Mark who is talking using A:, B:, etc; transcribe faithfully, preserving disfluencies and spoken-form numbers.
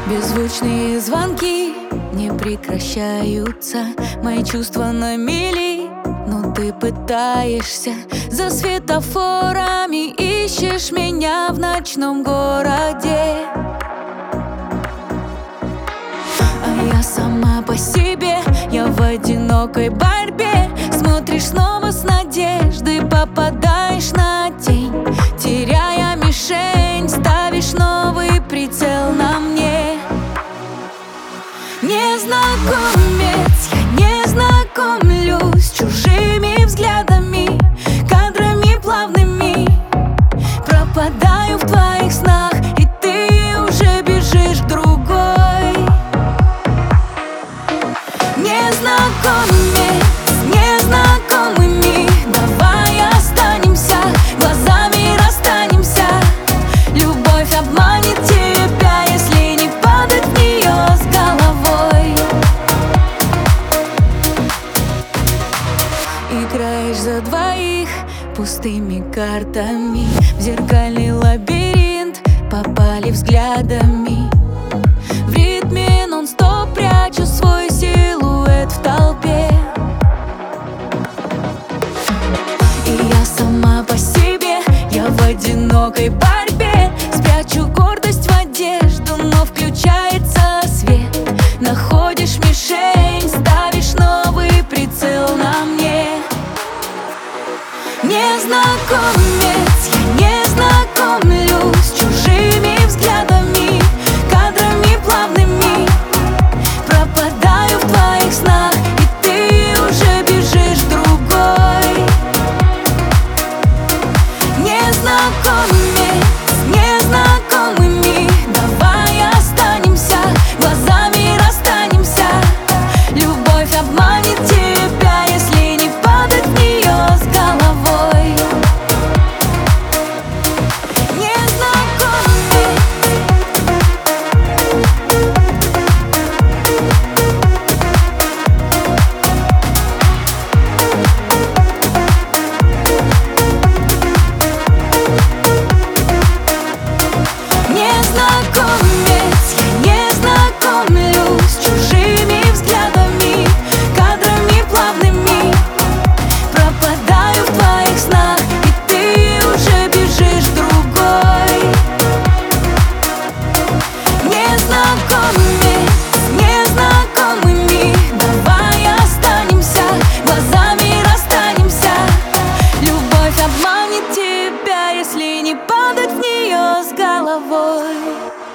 A: Беззвучные звонки не прекращаются, мои чувства на мели, но ты пытаешься. За светофорами ищешь меня в ночном городе, а я сама по себе, я в одинокой борьбе. Смотришь снова с надеждой, попадаешь на тень, теряя мишень, ставишь новый прицел на мне. Незнакомец, я не знакомлюсь с чужими взглядами, кадрами плавными. Пропадаю в твоих снах, и ты уже бежишь к другой. Незнакомец, незнакомыми, давай останемся, глазами расстанемся. Любовь обманет тебя, если не падать в нее с головой. Играешь за двоих пустыми картами, в зеркальный лабиринт попали взглядами. В ритме нон-стоп прячу свой силуэт в толпе, и я сама по себе, я в одинокой борьбе. Спрячу гордость в одежду, но включается свет. Находишь мишень, ставишь новый прицел на мне. Незнакомец, я не знакомлюсь с чужими взглядами, кадрами плавными. Пропадаю в твоих снах, и ты уже бежишь к другой. Незнакомец, незнакомыми, давай останемся, глазами расстанемся. Любовь обманет тебя, если не падать в нее с головой. Незнакомец, я не знакомлюсь с чужими взглядами, кадрами плавными. Пропадаю в твоих снах, и ты уже бежишь к другой. Незнакомец, незнакомыми, давай останемся, глазами расстанемся. Любовь обманет тебя, если не падать в нее с головой.